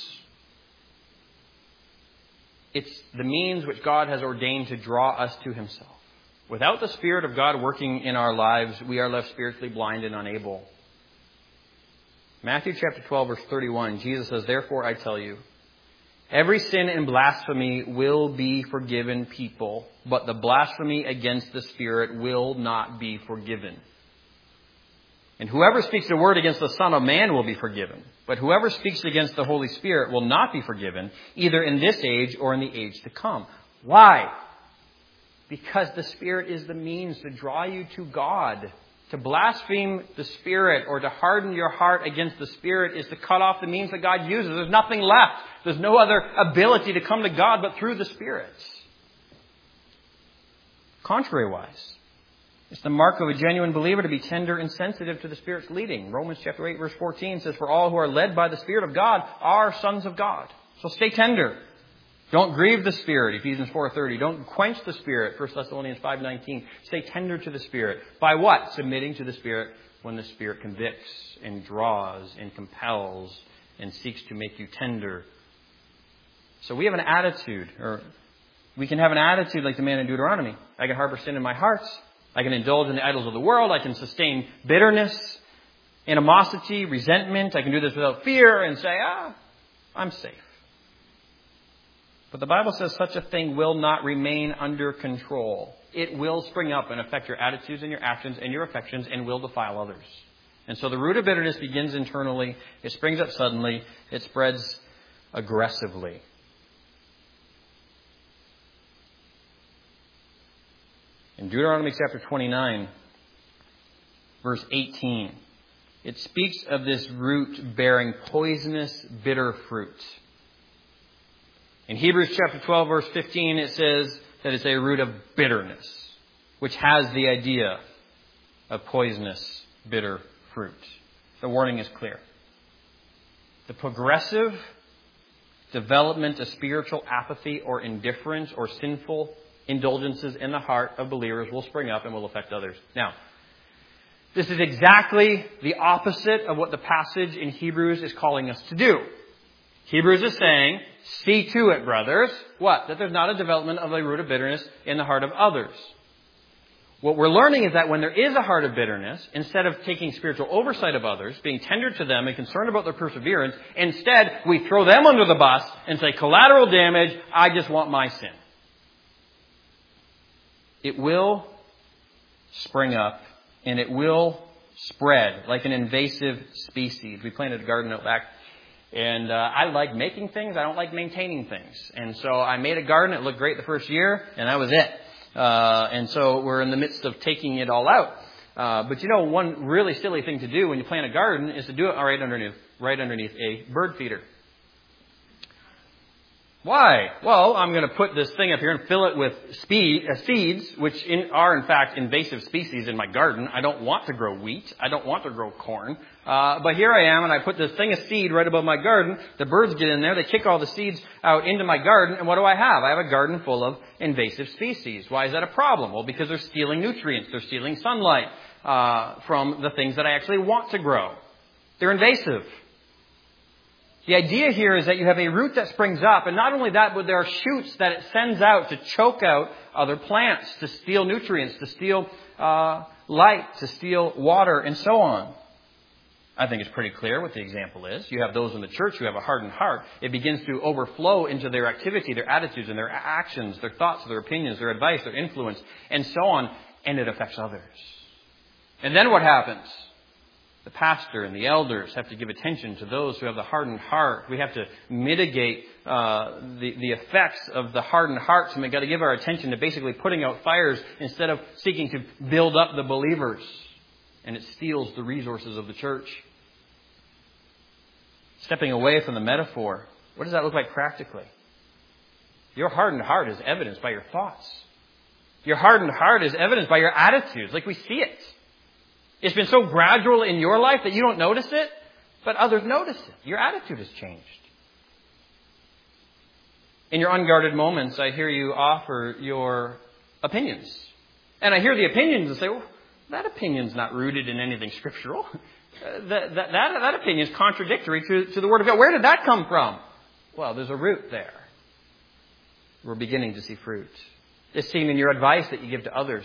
It's the means which God has ordained to draw us to Himself. Without the Spirit of God working in our lives, we are left spiritually blind and unable. Matthew chapter 12, verse 31, Jesus says, "Therefore I tell you, every sin and blasphemy will be forgiven people, but the blasphemy against the Spirit will not be forgiven. And whoever speaks a word against the Son of Man will be forgiven, but whoever speaks against the Holy Spirit will not be forgiven, either in this age or in the age to come." Why? Because the Spirit is the means to draw you to God. To blaspheme the Spirit or to harden your heart against the Spirit is to cut off the means that God uses. There's nothing left. There's no other ability to come to God but through the Spirit. Contrary-wise, it's the mark of a genuine believer to be tender and sensitive to the Spirit's leading. Romans chapter 8, verse 14 says, "For all who are led by the Spirit of God are sons of God." So stay tender. Don't grieve the Spirit, Ephesians 4:30. Don't quench the Spirit, 1 Thessalonians 5:19. Stay tender to the Spirit. By what? Submitting to the Spirit when the Spirit convicts and draws and compels and seeks to make you tender. So we have an attitude, or we can have an attitude like the man in Deuteronomy. I can harbor sin in my heart. I can indulge in the idols of the world. I can sustain bitterness, animosity, resentment. I can do this without fear and say, I'm safe. But the Bible says such a thing will not remain under control. It will spring up and affect your attitudes and your actions and your affections and will defile others. And so the root of bitterness begins internally. It springs up suddenly. It spreads aggressively. In Deuteronomy chapter 29, verse 18, it speaks of this root bearing poisonous, bitter fruit. In Hebrews chapter 12, verse 15, it says that it's a root of bitterness, which has the idea of poisonous, bitter fruit. The warning is clear. The progressive development of spiritual apathy or indifference or sinful indulgences in the heart of believers will spring up and will affect others. Now, this is exactly the opposite of what the passage in Hebrews is calling us to do. Hebrews is saying, see to it, brothers, what? That there's not a development of a root of bitterness in the heart of others. What we're learning is that when there is a heart of bitterness, instead of taking spiritual oversight of others, being tender to them and concerned about their perseverance, instead we throw them under the bus and say, collateral damage, I just want my sin. It will spring up and it will spread like an invasive species. We planted a garden out back. And I like making things. I don't like maintaining things. And so I made a garden. It looked great the first year, and that was it. And so we're in the midst of taking it all out. But you know, one really silly thing to do when you plant a garden is to do it right underneath a bird feeder. Why? Well, I'm going to put this thing up here and fill it with seeds, which are in fact invasive species in my garden. I don't want to grow wheat. I don't want to grow corn. But here I am, and I put this thing of seed right above my garden. The birds get in there. They kick all the seeds out into my garden. And what do I have? I have a garden full of invasive species. Why is that a problem? Well, because they're stealing nutrients. They're stealing sunlight from the things that I actually want to grow. They're invasive. The idea here is that you have a root that springs up, and not only that, but there are shoots that it sends out to choke out other plants, to steal nutrients, to steal light, to steal water, and so on. I think it's pretty clear what the example is. You have those in the church who have a hardened heart. It begins to overflow into their activity, their attitudes, and their actions, their thoughts, their opinions, their advice, their influence, and so on, and it affects others. And then what happens? The pastor and the elders have to give attention to those who have the hardened heart. We have to mitigate the effects of the hardened hearts, and we've got to give our attention to basically putting out fires instead of seeking to build up the believers. And it steals the resources of the church. Stepping away from the metaphor, what does that look like practically? Your hardened heart is evidenced by your thoughts. Your hardened heart is evidenced by your attitudes, like we see it. It's been so gradual in your life that you don't notice it, but others notice it. Your attitude has changed. In your unguarded moments, I hear you offer your opinions. And I hear the opinions and say, well, that opinion's not rooted in anything scriptural. That opinion is contradictory to the Word of God. Where did that come from? Well, there's a root there. We're beginning to see fruit. It's seen in your advice that you give to others.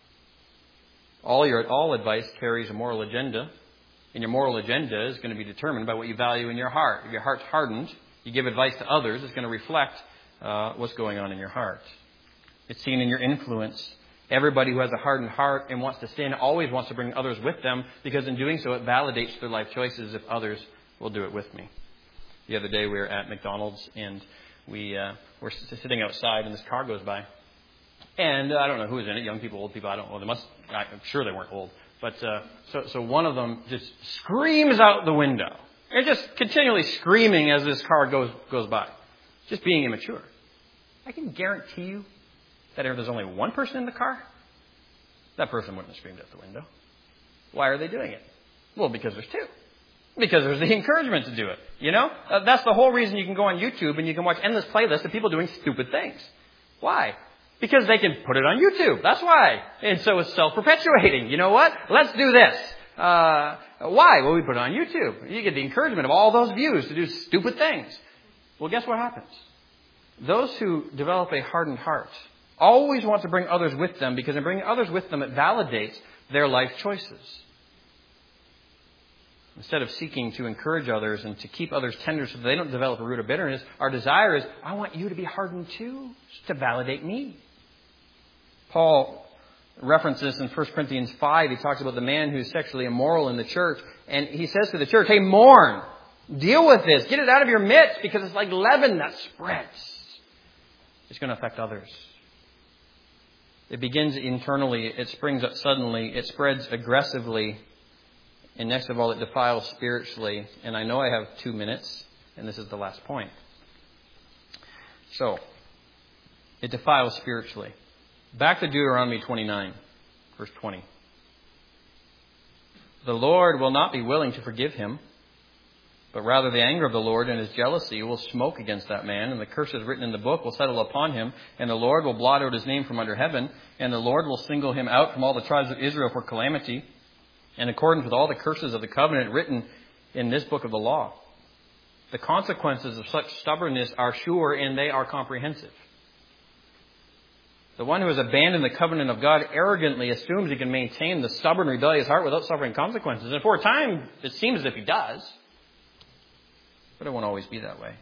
All advice carries a moral agenda, and your moral agenda is going to be determined by what you value in your heart. If your heart's hardened, you give advice to others, it's going to reflect what's going on in your heart. It's seen in your influence. Everybody who has a hardened heart and wants to sin always wants to bring others with them, because in doing so it validates their life choices if others will do it with me. The other day we were at McDonald's, and we were sitting outside, and this car goes by. And I don't know who was in it, young people, old people, I don't know. I'm sure they weren't old. But so one of them just screams out the window. They're just continually screaming as this car goes by. Just being immature. I can guarantee you that if there's only one person in the car, that person wouldn't have screamed out the window. Why are they doing it? Well, because there's two. Because there's the encouragement to do it. You know? That's the whole reason you can go on YouTube and you can watch endless playlists of people doing stupid things. Why? Because they can put it on YouTube. That's why. And so it's self-perpetuating. You know what? Let's do this. Why? Well, we put it on YouTube. You get the encouragement of all those views to do stupid things. Well, guess what happens? Those who develop a hardened heart always want to bring others with them, because in bringing others with them, it validates their life choices. Instead of seeking to encourage others and to keep others tender so that they don't develop a root of bitterness, our desire is, I want you to be hardened too, to validate me. Paul references this in 1 Corinthians 5. He talks about the man who's sexually immoral in the church. And he says to the church, hey, mourn. Deal with this. Get it out of your midst, because it's like leaven that spreads. It's going to affect others. It begins internally. It springs up suddenly. It spreads aggressively. And next of all, it defiles spiritually. And I know I have 2 minutes, and this is the last point. So, it defiles spiritually. Back to Deuteronomy 29, verse 20. The Lord will not be willing to forgive him, but rather the anger of the Lord and his jealousy will smoke against that man, and the curses written in the book will settle upon him, and the Lord will blot out his name from under heaven, and the Lord will single him out from all the tribes of Israel for calamity, in accordance with all the curses of the covenant written in this book of the law. The consequences of such stubbornness are sure, and they are comprehensive. The one who has abandoned the covenant of God arrogantly assumes he can maintain the stubborn, rebellious heart without suffering consequences. And for a time, it seems as if he does. But it won't always be that way.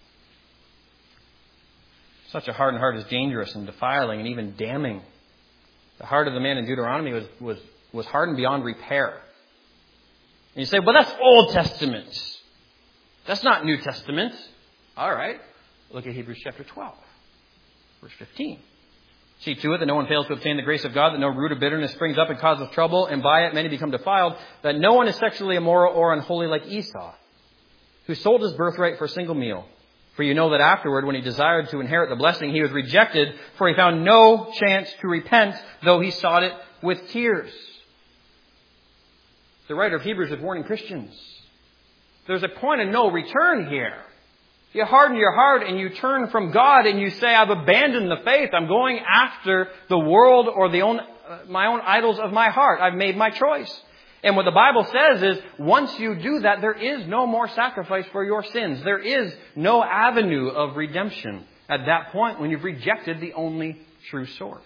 Such a hardened heart is dangerous and defiling and even damning. The heart of the man in Deuteronomy was hardened beyond repair. And you say, well, that's Old Testament. That's not New Testament. All right. Look at Hebrews chapter 12, verse 15. See to it that no one fails to obtain the grace of God, that no root of bitterness springs up and causes trouble, and by it many become defiled, that no one is sexually immoral or unholy like Esau, who sold his birthright for a single meal. For you know that afterward, when he desired to inherit the blessing, he was rejected, for he found no chance to repent, though he sought it with tears. The writer of Hebrews is warning Christians. There's a point of no return here. You harden your heart and you turn from God and you say, I've abandoned the faith. I'm going after the world or my own idols of my heart. I've made my choice. And what the Bible says is, once you do that, there is no more sacrifice for your sins. There is no avenue of redemption at that point when you've rejected the only true source.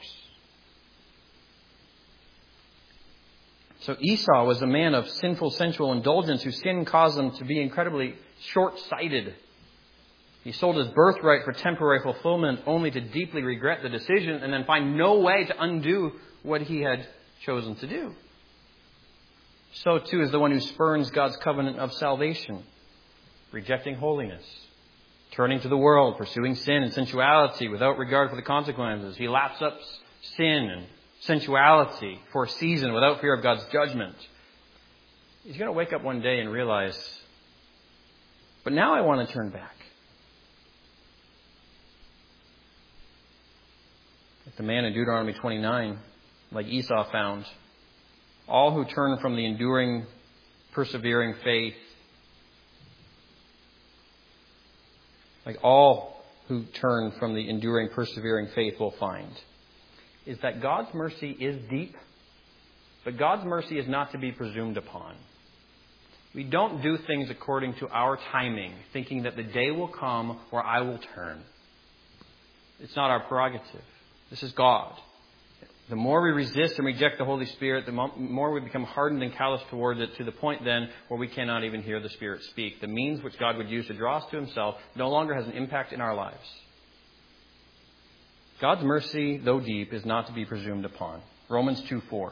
So Esau was a man of sinful sensual indulgence whose sin caused him to be incredibly short-sighted. He sold his birthright for temporary fulfillment only to deeply regret the decision and then find no way to undo what he had chosen to do. So too is the one who spurns God's covenant of salvation, rejecting holiness, turning to the world, pursuing sin and sensuality without regard for the consequences. He laps up sin and sensuality for a season without fear of God's judgment. He's going to wake up one day and realize, but now I want to turn back. Like the man in Deuteronomy 29, like Esau found, all who turn from the enduring, persevering faith, like all who turn from the enduring, persevering faith will find, is that God's mercy is deep, but God's mercy is not to be presumed upon. We don't do things according to our timing, thinking that the day will come where I will turn. It's not our prerogative. This is God. The more we resist and reject the Holy Spirit, the more we become hardened and callous towards it, to the point then where we cannot even hear the Spirit speak. The means which God would use to draw us to Himself no longer has an impact in our lives. God's mercy, though deep, is not to be presumed upon. Romans 2:4.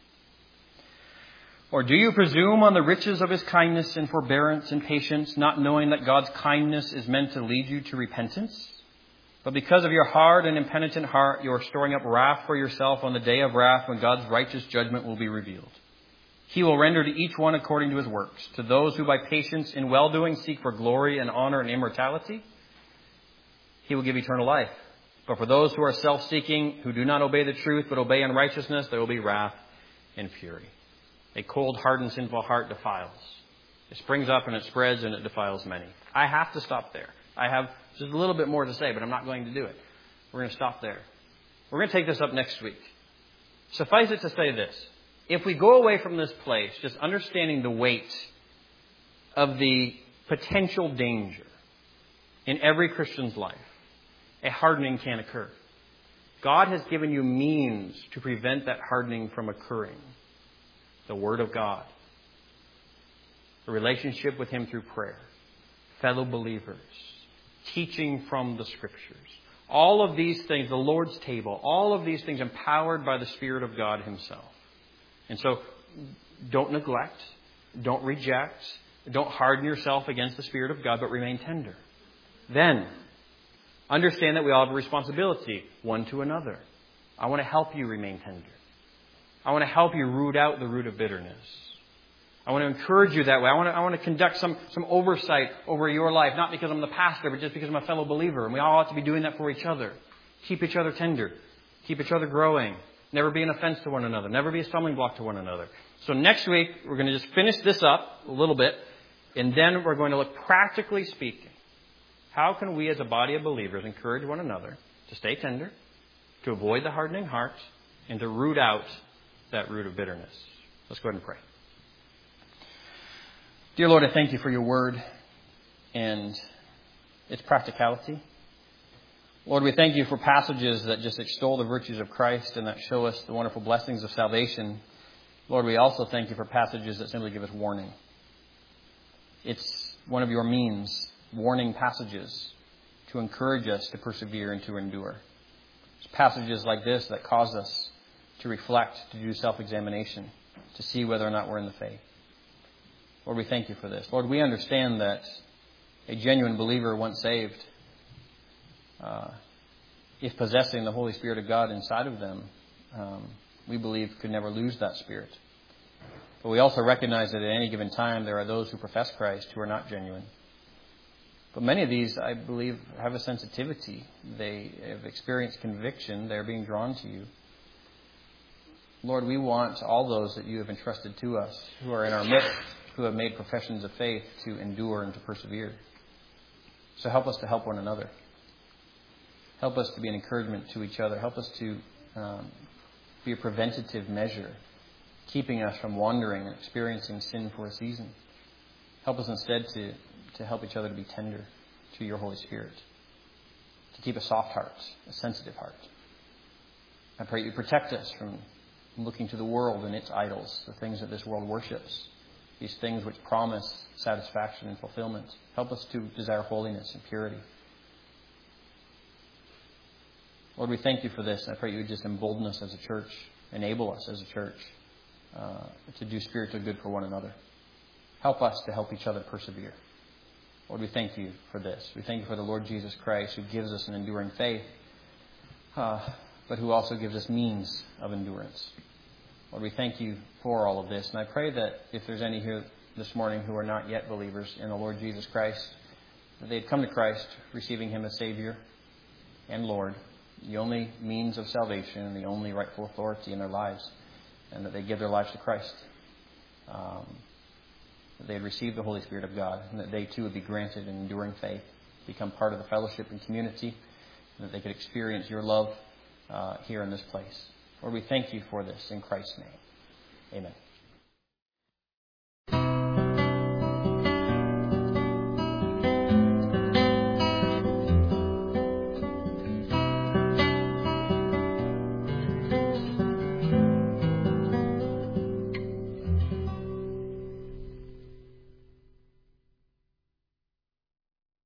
Or do you presume on the riches of His kindness and forbearance and patience, not knowing that God's kindness is meant to lead you to repentance? But because of your hard and impenitent heart, you are storing up wrath for yourself on the day of wrath when God's righteous judgment will be revealed. He will render to each one according to his works. To those who by patience in well-doing seek for glory and honor and immortality, He will give eternal life. But for those who are self-seeking, who do not obey the truth but obey unrighteousness, there will be wrath and fury. A cold, hardened, sinful heart defiles. It springs up and it spreads and it defiles many. I have to stop there. I have just a little bit more to say, but I'm not going to do it. We're going to stop there. We're going to take this up next week. Suffice it to say this. If we go away from this place just understanding the weight of the potential danger in every Christian's life, a hardening can occur. God has given you means to prevent that hardening from occurring. The Word of God. A relationship with Him through prayer. Fellow believers. Teaching from the Scriptures. All of these things, the Lord's table, all of these things empowered by the Spirit of God Himself. And so, don't neglect, don't reject, don't harden yourself against the Spirit of God, but remain tender. Then, understand that we all have a responsibility, one to another. I want to help you remain tender. I want to help you root out the root of bitterness. I want to encourage you that way. I want to conduct some oversight over your life, not because I'm the pastor, but just because I'm a fellow believer. And we all ought to be doing that for each other. Keep each other tender. Keep each other growing. Never be an offense to one another. Never be a stumbling block to one another. So next week, we're going to just finish this up a little bit. And then we're going to look, practically speaking, how can we as a body of believers encourage one another to stay tender, to avoid the hardening heart, and to root out that root of bitterness. Let's go ahead and pray. Dear Lord, I thank You for Your Word and its practicality. Lord, we thank You for passages that just extol the virtues of Christ and that show us the wonderful blessings of salvation. Lord, we also thank You for passages that simply give us warning. It's one of Your means, warning passages, to encourage us to persevere and to endure. It's passages like this that cause us to reflect, to do self-examination, to see whether or not we're in the faith. Lord, we thank You for this. Lord, we understand that a genuine believer once saved, if possessing the Holy Spirit of God inside of them, we believe could never lose that Spirit. But we also recognize that at any given time there are those who profess Christ who are not genuine. But many of these, I believe, have a sensitivity. They have experienced conviction. They're being drawn to You. Lord, we want all those that You have entrusted to us who are in our midst, who have made professions of faith, to endure and to persevere. So help us to help one another. Help us to be an encouragement to each other. Help us to be a preventative measure, keeping us from wandering and experiencing sin for a season. Help us instead to help each other to be tender to Your Holy Spirit, to keep a soft heart, a sensitive heart. I pray You protect us from looking to the world and its idols, the things that this world worships, these things which promise satisfaction and fulfillment. Help us to desire holiness and purity. Lord, we thank You for this. I pray You would just embolden us as a church, enable us as a church to do spiritual good for one another. Help us to help each other persevere. Lord, we thank you for this. We thank you for the Lord Jesus Christ, who gives us an enduring faith, but who also gives us means of endurance. Lord, we thank you for all of this. And I pray that if there's any here this morning who are not yet believers in the Lord Jesus Christ, that they'd come to Christ, receiving him as Savior and Lord, the only means of salvation and the only rightful authority in their lives, and that they give their lives to Christ. That they'd receive the Holy Spirit of God, and that they too would be granted an enduring faith, become part of the fellowship and community, and that they could experience your love here in this place. Lord, we thank you for this in Christ's name. Amen.